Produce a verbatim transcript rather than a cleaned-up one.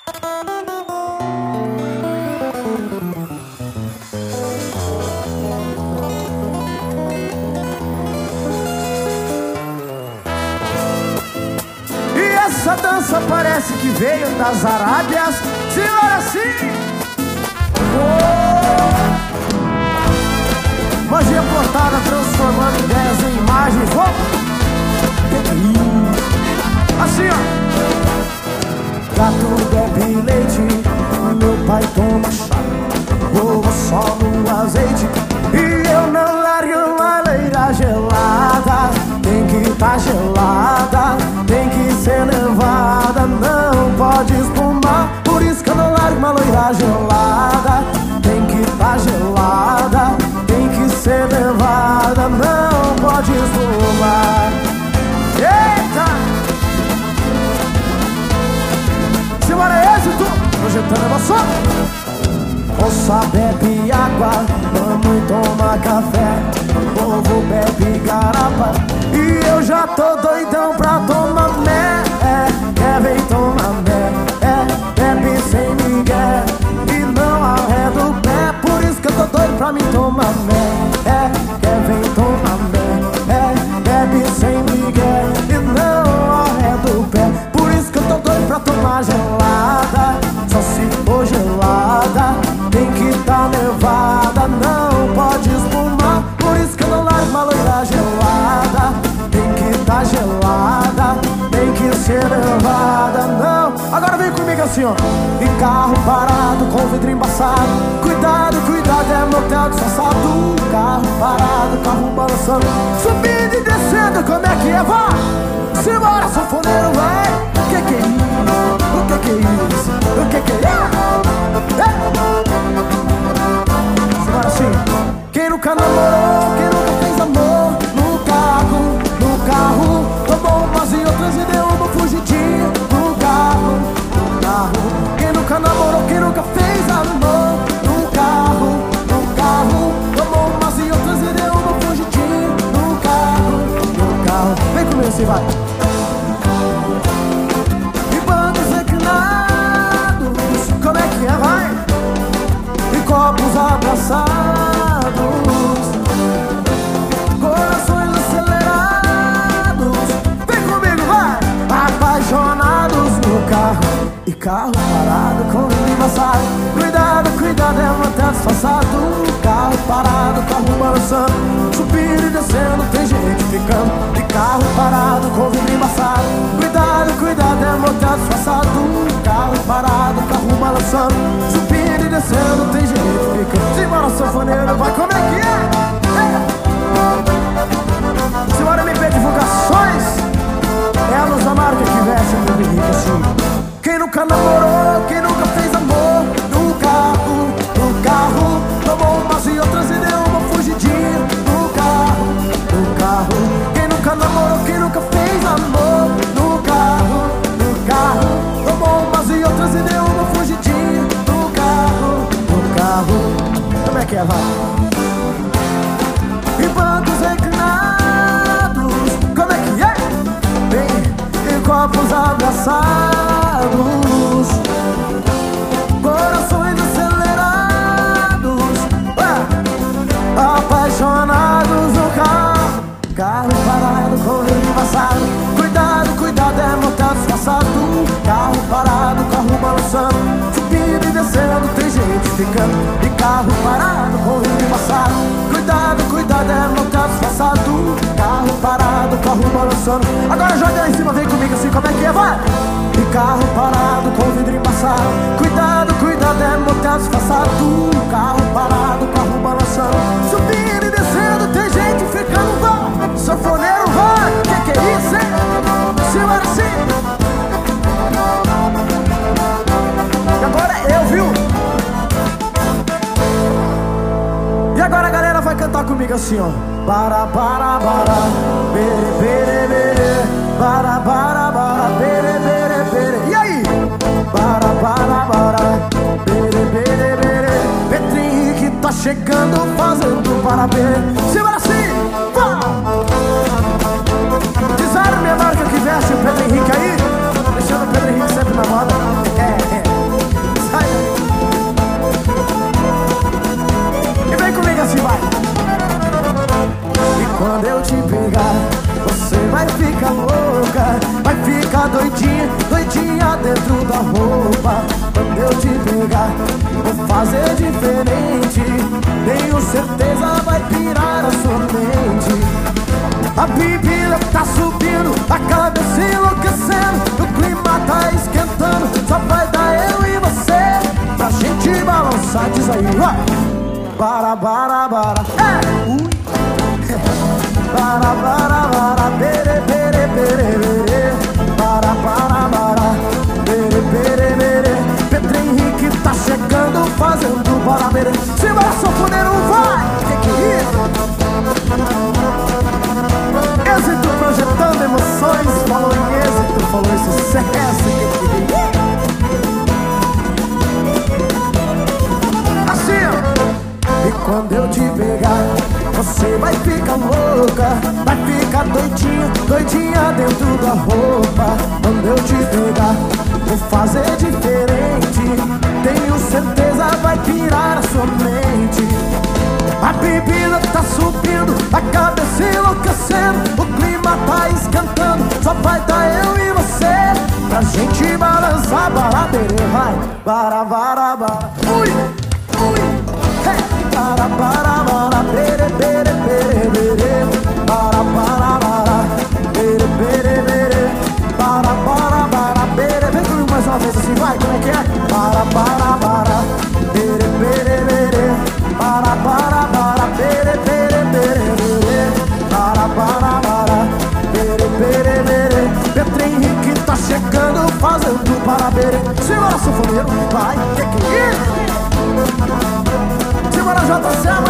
Essa dança parece que veio das Arábias. Senhora, sim! Oh! Magia portada transformando ideias em imagens. Oh! Que que é isso? Assim, ó. Gato bebe leite, meu pai toma chá, ovo só no azeite, e eu não largo uma leira gelada. Tem que tá gelada, tem que ser nevada, não pode espumar. Por isso que eu não largo uma loira gelada. Tem que tá gelada, tem que ser nevada, não pode espumar. Eita! Simbora, êxito! Projetando emoção. Moça bebe água, mamãe toma café, povo bebe garapa, e eu já tô doidão pra tomar mé. É, quer vem tomar mé, é, bebe sem migué e não arreda o pé. Por isso que eu tô doido pra me tomar mé. É, quer vem tomar mé, é, bebe sem migué e não arreda o pé. Por isso que eu tô doido pra tomar gelada, só se for gelada. Tem que tá nevada, não pode espumar. Por isso que eu não largo uma loira gelada. Tem que tá gelada, tem que ser nevada, não. Agora vem comigo assim, ó. E carro parado com vidro embaçado, cuidado, cuidado, é motel disfarçado. Carro parado, carro balançando, subindo e descendo, como é que é? Vai! Simbora, sanfoneiro, vai! O que que é isso? O que que é isso? O que que é isso? É. Simbora assim. Quem nunca namorou, quem nunca fez amor no carro, no carro, tomou umas e outras e deu uma fugidinha no carro, no carro. Quem nunca namorou, quem nunca fez amor no carro, no carro, tomou umas e outras e deu uma fugidinha no carro, no carro. Vem comigo assim, vai. E bancos reclinados, como é que é, vai? E copos abraçados, corações acelerados. Vem comigo, vai! Apaixonados no carro, e carro parado com vidro embaçado. Cuidado, cuidado, é uma tela disfarçado. Carro parado, carro balançando, subindo e descendo, tem gente ficando. E carro parado com vidro embaçado. Cuidado, cuidado, é uma tela disfarçado. Carro parado, carro balançando, subindo e descendo, tem gente ficando. Simbora, sanfoneiro, vai, como é que é? É. Simbora, M P Divulgações. É a Luz Amarga que veste no Henrique assim. Quem nunca namorou, quem nunca fez amor no carro, no carro, tomou umas e outras e deu uma fugidinha no carro, no carro. Quem nunca namorou, quem nunca fez amor no carro, no carro, tomou umas e outras e deu uma fugidinha no carro, no carro. Como é que é, vai? E bancos reclinados, como é que é? Vem, e copos abraçados, corações acelerados, ué, apaixonados no carro, carro parado com vidro embaçado. Cuidado, cuidado, é motel disfarçado. Carro parado, carro balançando, subindo e descendo, tem gente ficando. E carro parado com vidro embaçado. Cuidado, cuidado, é motel disfarçado. Carro parado, carro balançando. Agora joga lá em cima, vem comigo assim, como é que é, vai! E carro parado com vidro embaçado. Cuidado, cuidado, é motel disfarçado. Carro parado, carro balançando, subindo e descendo, tem gente ficando, vai! Sanfoneiro, vai! Que que é isso, hein? Simbora assim! E agora eu, viu? E agora a galera vai cantar comigo assim, ó. Bara, bara, bara, bere, bere, bere. Bara, bara, bara, bere, bere, bere. E aí? Bara, bara, bara, bere, bere, bere. Pedro Henrique tá chegando, fazendo parabéns. Simbora assim! Vá! Design minha marca que veste o Pedro Henrique aí. Deixando o Pedro Henrique sempre na moda. É, é. dança, diz aí, vai. Bara, bara, bara, é. Ui. Bara, bara, bara, bere, bere, bere, bere. Bara, bara, bara, bere, bere, bere. Pedro Henrique tá chegando, fazendo bara, bere. Se vai, sanfoneiro, vai. Que que é isso? Êxito projetando emoções. Falou em êxito, falou em sucesso. Que que é? Assim, ó. E quando eu te pegar, você vai ficar louca, vai ficar doidinha, doidinha dentro da roupa. Quando eu te pegar, vou fazer diferente. Tenho certeza vai pirar a sua mente. A bebida tá subindo, a cabeça enlouquecendo. O clima tá esquentando, só vai dar eu e você pra gente balançar, baraberê, vai. Bara, bara, bara, ui, ui, hey. Bara, bara, bara, bere, bere, bere, bere. Bara, bara, bara, bere, bere, bere. Bara, bara, bara, bere. Vem comigo mais uma vez assim, vai, como é que é? Bara, bara, bara, bere, bere, bere. Bara, bara, bara, bere, bere, bere, bere. Bara, bara, bara, bere, bere, bere. Pedro Henrique tá chegando, fazendo parabere. Simbora, sanfoneiro, vai, que que é? Simbora, J C,